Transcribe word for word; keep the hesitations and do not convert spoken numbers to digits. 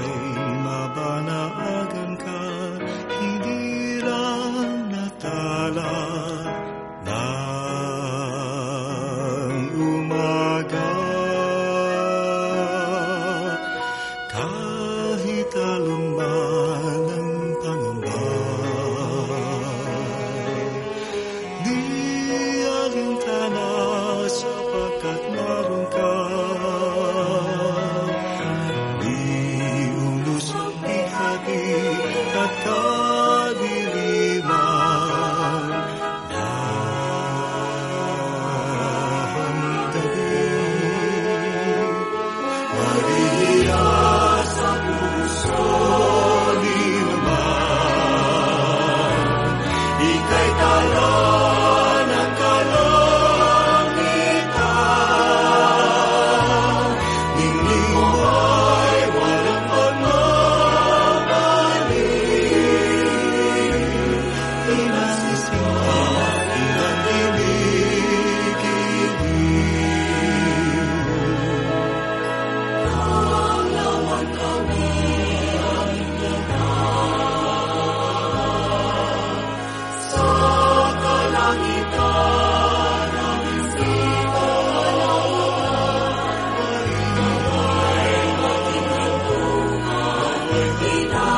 ay mabanaagan ka, hindi lang natala ng umaga. Kahit aluman ang pangamba, di alintana sapagkat naroon ka. Di umusok ihati at kadiliman ng gabi. Maria sa puso ni naman, ika'y tala ng kalangitan. Ningning mo ay walang pagmamali, inasisihan ilang kinikiliw. Nanglawan kami ang sa kalangitan ng sikalawan. Ikaw ay maging hantungan,